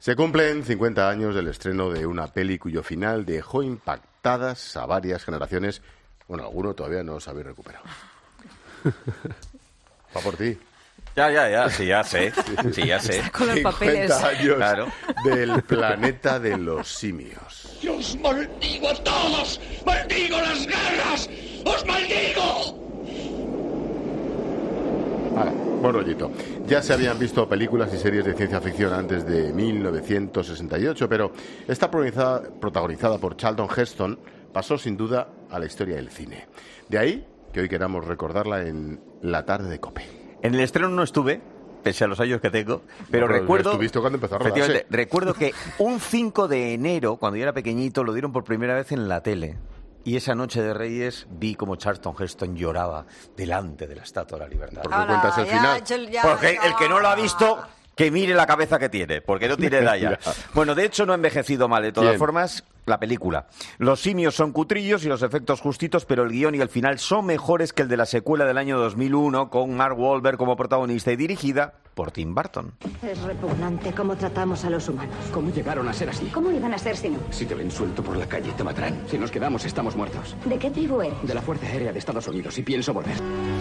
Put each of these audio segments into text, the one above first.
Se cumplen 50 años del estreno de una peli cuyo final dejó impactadas a varias generaciones. Bueno, alguno todavía no os habéis recuperado. Va por ti. Ya, sí, ya sé. Sí, ya sé. Con los 50 papeles. años Claro. del planeta de los simios. ¡Yo os maldigo a todos! ¡Maldigo las guerras! ¡Os maldigo! Vale, buen rollito. Ya se habían visto películas y series de ciencia ficción antes de 1968, pero esta protagonizada por Charlton Heston pasó sin duda a la historia del cine. De ahí que hoy queramos recordarla en La tarde de COPE. En el estreno no estuve, pese a los años que tengo, pero recuerdo... ¿Estuviste cuando empezó a rodarse? Efectivamente, recuerdo que un 5 de enero, cuando yo era pequeñito, lo dieron por primera vez en la tele. Y esa noche de Reyes vi como Charlton Heston lloraba delante de la Estatua de la Libertad. ¿Por qué cuentas el final? Porque el que no lo ha visto, que mire la cabeza que tiene, porque no tiene edad. Bueno, de hecho no ha envejecido mal, de todas Bien. formas, la película. Los simios son cutrillos y los efectos justitos, pero el guión y el final son mejores que el de la secuela del año 2001, con Mark Wahlberg como protagonista y dirigida por Tim Burton. Es repugnante cómo tratamos a los humanos. ¿Cómo llegaron a ser así? ¿Cómo iban a ser si no? Si te ven suelto por la calle, te matarán. Si nos quedamos, estamos muertos. ¿De qué tribu eres? De la Fuerza Aérea de Estados Unidos y pienso volver.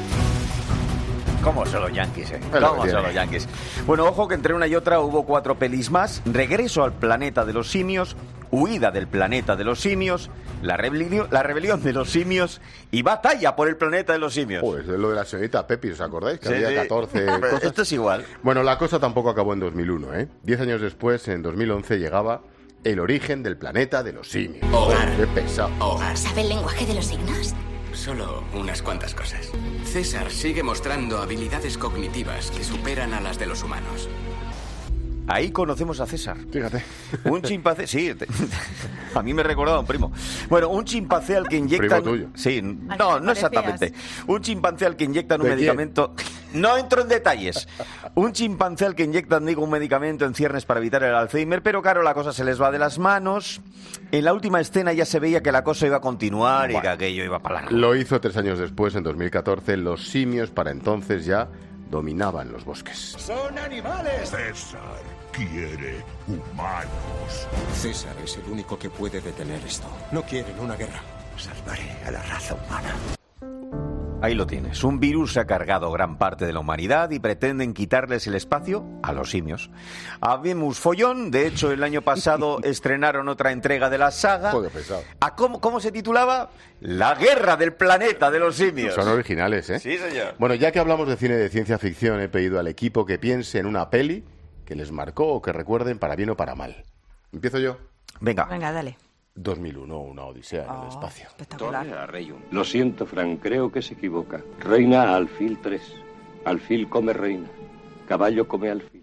¿Cómo son los yanquis, Es lo que ¿Cómo tiene. son los yanquis? Bueno, ojo que entre una y otra hubo 4 pelis más. Regreso al planeta de los simios, Huida del planeta de los simios, la rebelión de los simios y Batalla por el planeta de los simios. Pues es lo de la señorita Pepi, ¿os acordáis? Que Sí, había sí. 14 cosas. Esto es igual. Bueno, la cosa tampoco acabó en 2001, ¿eh? 10 años después, en 2011, llegaba El origen del planeta de los simios. Hogar. ¡Qué pesado! Hogar. ¿Sabe el lenguaje de los signos? Solo unas cuantas cosas. César sigue mostrando habilidades cognitivas que superan a las de los humanos. Ahí conocemos a César. Fíjate. Un chimpancé, sí, a mí me recordaba un primo. Bueno, un chimpancé al que inyectan... Primo tuyo. Sí, Al no, que no parecías. exactamente. Un chimpancé al que inyectan un ¿De quién? medicamento... No entro en detalles. Un chimpancé al que inyectan, digo, un medicamento en ciernes para evitar el Alzheimer, pero claro, la cosa se les va de las manos. En la última escena ya se veía que la cosa iba a continuar y que aquello iba para largo. Lo hizo 3 años después, en 2014. Los simios, para entonces, ya dominaban los bosques. ¡Son animales! César quiere humanos. César es el único que puede detener esto. No quieren una guerra. Salvaré a la raza humana. Ahí lo tienes. Un virus ha cargado gran parte de la humanidad y pretenden quitarles el espacio a los simios. Habemos follón. De hecho, el año pasado estrenaron otra entrega de la saga. Joder, pesado. ¿Cómo se titulaba? La guerra del planeta de los simios. Son originales, ¿eh? Sí, señor. Bueno, ya que hablamos de cine de ciencia ficción, he pedido al equipo que piense en una peli que les marcó o que recuerden para bien o para mal. ¿Empiezo yo? Venga. Venga, dale. 2001, una odisea en el espacio. Espectacular. Lo siento, Frank, creo que se equivoca. Reina alfil 3. Alfil come reina. Caballo come alfil.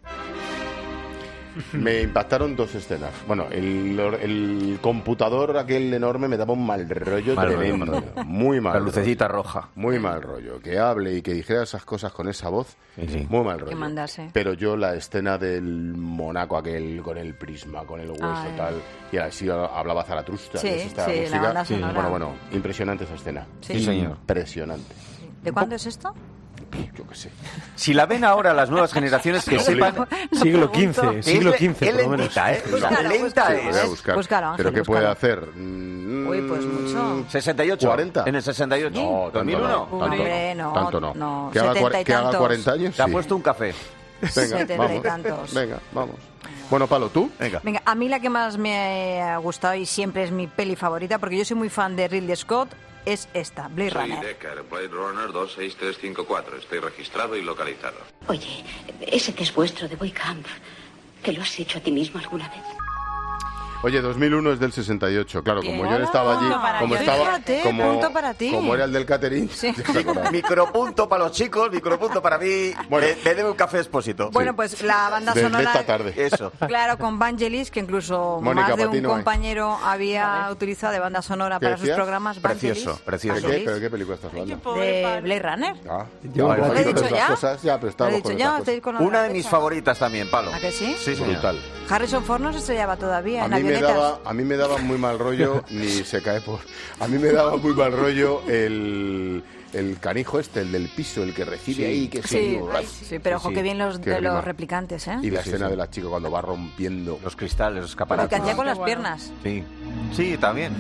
Me impactaron 2 escenas. Bueno, el computador aquel enorme me daba un mal rollo Mal rollo, tremendo. mal rollo. Muy mal La rollo. lucecita roja. Muy mal rollo. Que hable y que dijera esas cosas con esa voz. Sí. Muy mal rollo. Que mandase. Pero yo la escena del monaco aquel con el prisma, con el hueso Ay. tal, y así hablaba Zaratustra. Sí, ¿ves? Esta sí, la música. banda sonora. Bueno, impresionante esa escena. Sí, señor. Impresionante. ¿De cuándo es esto? Yo qué sé. Si la ven ahora las nuevas generaciones que sepan... Siglo XV, siglo XV, Es por lo menos. lentita, ¿eh? Búscalo, Lenta búscalo. Lo voy es. a buscar. Búscalo, Ángel, ¿Pero qué búscalo. puede hacer? Uy, pues mucho. 68. 40. En el 68. No, tanto 2001. no. Hombre, no, Tanto no. no, Que haga 70 y que haga tantos. 40 años. Te ha sí. puesto un café. Venga, 70 y vamos. tantos. Venga, vamos. Bueno, Palo, ¿tú? Venga. Venga, a mí la que más me ha gustado y siempre es mi peli favorita, porque yo soy muy fan de Ridley Scott, es esta, Blade Soy Runner. Decker, Blade Runner 26354. Estoy registrado y localizado. Oye, ese que es vuestro de Boy Camp, ¿que lo has hecho a ti mismo alguna vez? Oye, 2001 es del 68. Claro, como Bien. yo no estaba allí, Punto para como ti. estaba, Fíjate, como, punto para ti. como era el del catering, Sí. ya se acordaba. Micropunto para los chicos, micropunto para mí. Bueno. Me debe un café Expósito. Bueno, pues la banda de sonora... esta tarde. Eso. Claro, con Vangelis, que incluso Mónica más de Patino, un compañero había utilizado de banda sonora ¿Qué para sus decías? programas. Precioso, Vangelis. precioso. ¿De qué? Vangelis. ¿Pero de qué película estás hablando? De Blade Runner. Ah, Yo, vale, ¿lo he vale, dicho otras ya? cosas, ya, pero ¿Lo estábamos he dicho con ya? otras ¿Estáis cosas. con Una de otras mis fechas? favoritas también, Palo. ¿A que sí? Sí, señor. Brutal. Harrison Ford no se estrellaba todavía A en mí me me daba muy mal rollo, ni se cae por... A mí me daba muy mal rollo el canijo el del piso, el que recibe ahí, que sí, pero ojo, que bien los replicantes, ¿eh? Y la escena de la chica cuando va rompiendo los cristales, los escaparates. Que hacía con las piernas. Sí, también.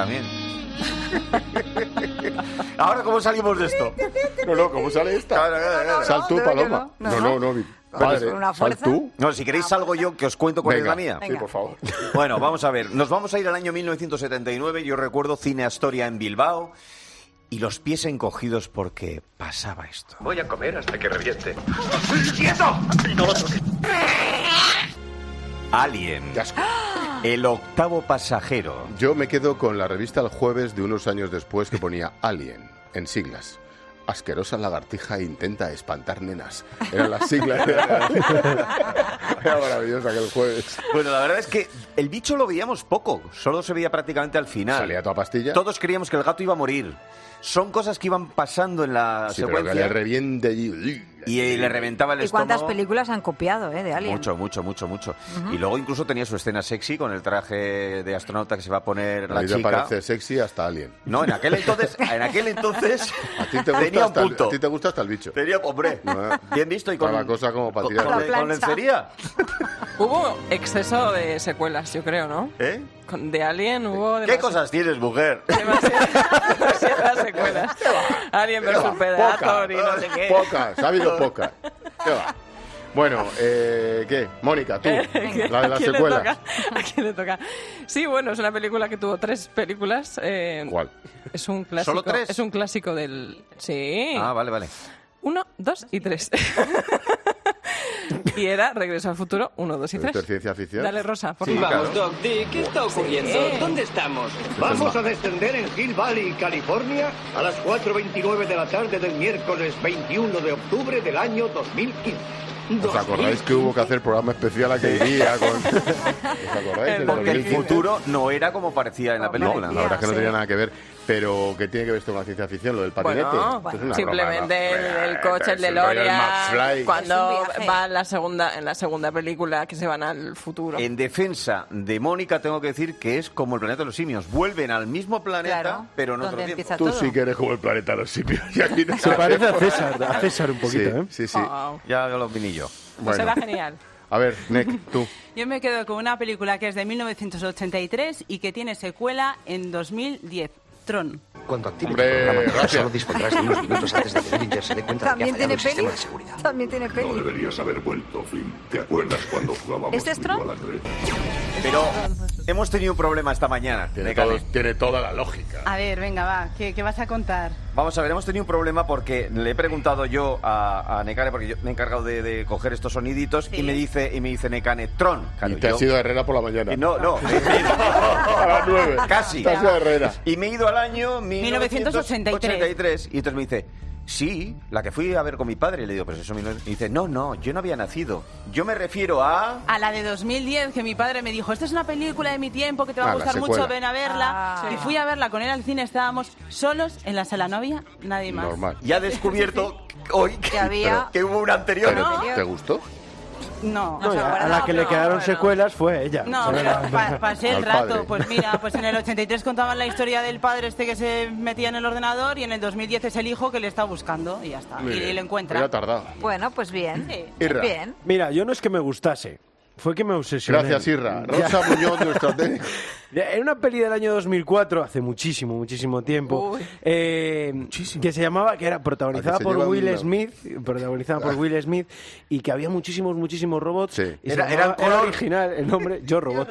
Ahora, ¿cómo salimos de esto? No, ¿cómo sale esta? Sal tú, Paloma. No. Padre, ¿sal tú? No, si queréis salgo yo, que os cuento cuál es la mía. Sí, por favor. Bueno, vamos a ver. Nos vamos a ir al año 1979. Yo recuerdo Cine Astoria en Bilbao. Y los pies encogidos porque pasaba esto. Voy a comer hasta que reviente. ¡Quieto! Alien. El octavo pasajero. Yo me quedo con la revista El Jueves de unos años después que ponía Alien, en siglas. Asquerosa lagartija intenta espantar nenas. Eran las siglas. Era maravillosa aquel Jueves. Bueno, la verdad es que el bicho lo veíamos poco. Solo se veía prácticamente al final. Salía toda pastilla. Todos creíamos que el gato iba a morir. Son cosas que iban pasando en la secuencia. Pero que le reviente allí. Y le reventaba el estómago. ¿Y cuántas películas han copiado, de Alien? Mucho. Y luego incluso tenía su escena sexy con el traje de astronauta que se va a la chica. Parece sexy hasta Alien. No, en aquel entonces ¿A ti te gusta tenía un punto. ¿A ti te gusta hasta el bicho? Tenía, hombre, bien visto y con la cosa como para tirar con lencería. Hubo exceso de secuelas, yo creo, ¿no? ¿Eh? De Alien hubo... ¿Qué cosas tienes, mujer? Demasiadas secuelas. Alien vs Predator y no sé qué. Pocas, ha habido pocas. ¿Qué va? Bueno, ¿qué? Mónica, tú, la de las secuelas. ¿A quién le toca? Sí, bueno, es una película que tuvo 3 películas. ¿Cuál? Es un clásico. ¿Solo 3? Es un clásico del... Sí. Ah, vale. 1, 2 y 3. Y era Regreso al Futuro 1, 2 y 3. ¿Ciencia ficción? Dale, Rosa, por Sí, favor. vamos, Doc, ¿qué está ocurriendo? Sí. ¿Dónde estamos? Vamos a descender en Hill Valley, California, a las 4:29 de la tarde del miércoles 21 de octubre del año 2015. ¿Os acordáis que hubo que hacer programa especial aquel día? ¿Os acordáis? Porque el futuro no era como parecía en la película. No, la verdad es que no tenía nada que ver. Pero ¿qué tiene que ver esto con la ciencia ficción? Lo del patinete. Bueno, simplemente el coche, el DeLorean, cuando va en la segunda película que se van al futuro. En defensa de Mónica tengo que decir que es como el planeta de los simios. Vuelven al mismo planeta, pero en otro tiempo. Tú sí que eres como el planeta de los simios. Se parece a César un poquito, Sí. Oh. Ya lo opinillo. Pues era genial. A ver, Nek, tú. Yo me quedo con una película que es de 1983 y que tiene secuela en 2010. Tron. Cuando active el programa, solo dispondrás de unos minutos antes de que Dillinger se dé cuenta de que ha fallado el sistema de seguridad. También tiene peli. No deberías haber vuelto, Flynn. ¿Te acuerdas cuando jugábamos ¿Este es Tron? fútbol al red? Pero hemos tenido un problema esta mañana. Tiene toda la lógica. A ver, venga, va. ¿Qué vas a contar? Vamos a ver, hemos tenido un problema porque le he preguntado yo a Nekane, porque yo me he encargado de coger estos soniditos, y me dice Nekane, Tron. Claro, y te has ido a Herrera por la mañana. No. A las 9. Casi. Te has ido a Herrera. Y me he ido al año 1983. Y entonces me dice, sí, la que fui a ver con mi padre. Y le digo, pues eso... Y dice, no, yo no había nacido. Yo me refiero a la de 2010, que mi padre me dijo, esta es una película de mi tiempo que te va a gustar mucho, ven a verla. Y fui a verla con él al cine, estábamos solos en la sala, no había nadie más. Normal. Y ha descubierto hoy que hubo una anterior. ¿Te gustó? No, a la que le quedaron secuelas fue ella. No, pasé el rato. Pues mira, pues en el 83 contaban la historia del padre que se metía en el ordenador, y en el 2010 es el hijo que le está buscando y ya está. Y lo encuentra. Ya tardado. Bueno, pues bien. Irra. Bien. Mira, yo no es que me gustase, fue que me obsesioné. Gracias, Irra. Rosa Muñoz, nuestra técnica. En una peli del año 2004, hace muchísimo tiempo, que se llamaba, que era protagonizada por Will Smith, y que había muchísimos robots. Sí. Y era original el nombre, Yo Robot.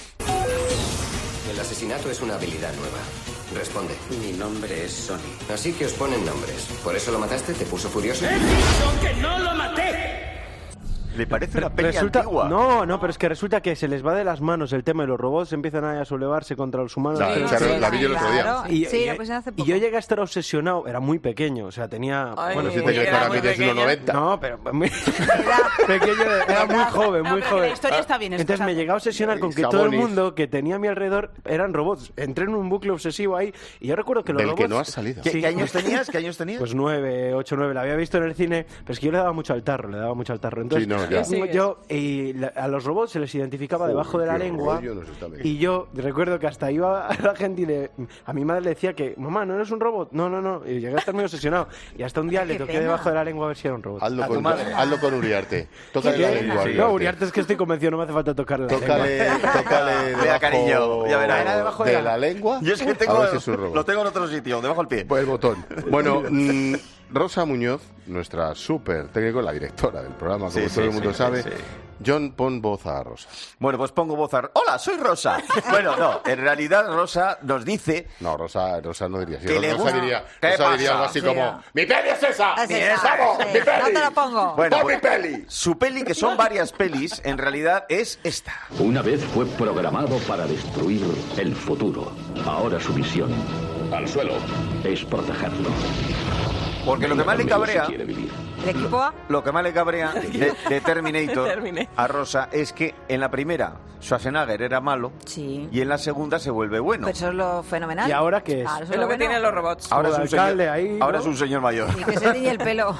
El asesinato es una habilidad nueva. Responde. Mi nombre es Sonny. Así que os ponen nombres. ¿Por eso lo mataste? ¿Te puso furioso? ¡He dicho que no lo maté! ¿Le parece una peli antigua? No, pero es que resulta que se les va de las manos el tema de los robots, empiezan a sublevarse contra los humanos. La vi el otro día. Y yo llegué a estar obsesionado, era muy pequeño, o sea, tenía... Bueno, si te crees que ahora mides 1,90. No, pero pequeño, era muy joven. La historia está bien. Entonces me llegué a obsesionar con que todo el mundo que tenía a mi alrededor eran robots. Entré en un bucle obsesivo ahí, y yo recuerdo que los robots... Del que no has salido. ¿Qué años tenías? Pues 9, 8, 9, la había visto en el cine, pero es que yo le daba mucho al tarro. Entonces, A los robots se les identificaba debajo de la lengua. Y yo recuerdo que hasta iba a la gente y a mi madre le decía que, mamá, ¿no eres un robot? No. Y llegué a estar muy obsesionado. Y hasta un día le toqué debajo de la lengua a ver si era un robot. Hazlo con Uriarte. Tócale la lengua. No, Uriarte es que estoy convencido, no me hace falta tocarle la lengua. Tócale cariño, ya verá. Era debajo de la lengua. Yo es que lo tengo en otro sitio, debajo del pie. Pues el botón. Bueno, Rosa Muñoz, nuestra súper técnico, la directora del programa, como todo el mundo sabe. John, pon voz a Rosa. Bueno, pues pongo voz a... ¡Hola, soy Rosa! Bueno, no, en realidad Rosa nos dice... No, Rosa no diría así. Rosa diría algo así como... ¡Mi peli es esa! ¡Mi peli! ¡No te la pongo! Bueno, ¡Pon mi peli! Su peli, que son varias pelis, en realidad es esta. Una vez fue programado para destruir el futuro. Ahora su misión... Al suelo. Es protegerlo. Porque lo que más le cabrea... ¿El equipo A? Lo que más le cabrea de Terminator a Rosa es que en la primera Schwarzenegger era malo y en la segunda se vuelve bueno. Pues eso es lo fenomenal. ¿Y ahora qué es? Claro, es lo que tienen los robots. Ahora es un señor mayor. Y que se tiñe el pelo.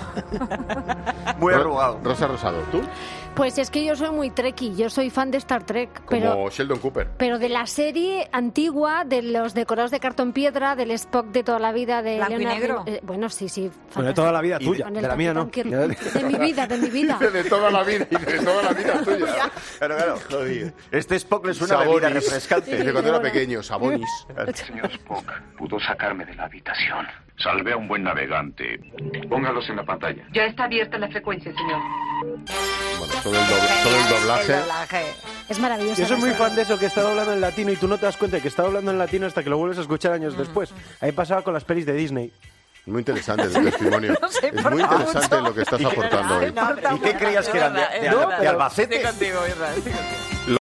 Muy arrugado. Rosa Rosado, ¿tú? Pues es que yo soy muy trekkie, yo soy fan de Star Trek. Como Sheldon Cooper. Pero de la serie antigua, de los decorados de cartón piedra, del Spock de toda la vida, de Blanco y negro. Bueno, sí. Bueno, de toda la vida tuya, de la mía no. De mi vida. De toda la vida y de toda la vida tuya. Claro. Joder. Este Spock le suena a bebida refrescante. Desde cuando era pequeño, Sabonis. Señor Spock, pudo sacarme de la habitación. Salve a un buen navegante. Póngalos en la pantalla. Ya está abierta la frecuencia, señor. Bueno, todo el doblaje. Es maravilloso. Yo soy muy fan de eso, que está hablando en latino y tú no te das cuenta de que está hablando en latino hasta que lo vuelves a escuchar años después. Ahí pasaba con las pelis de Disney. Muy interesante tu testimonio. Es muy interesante lo que estás aportando hoy. ¿Y qué creías que eran? ¿De Albacete? Estoy contigo, Irra.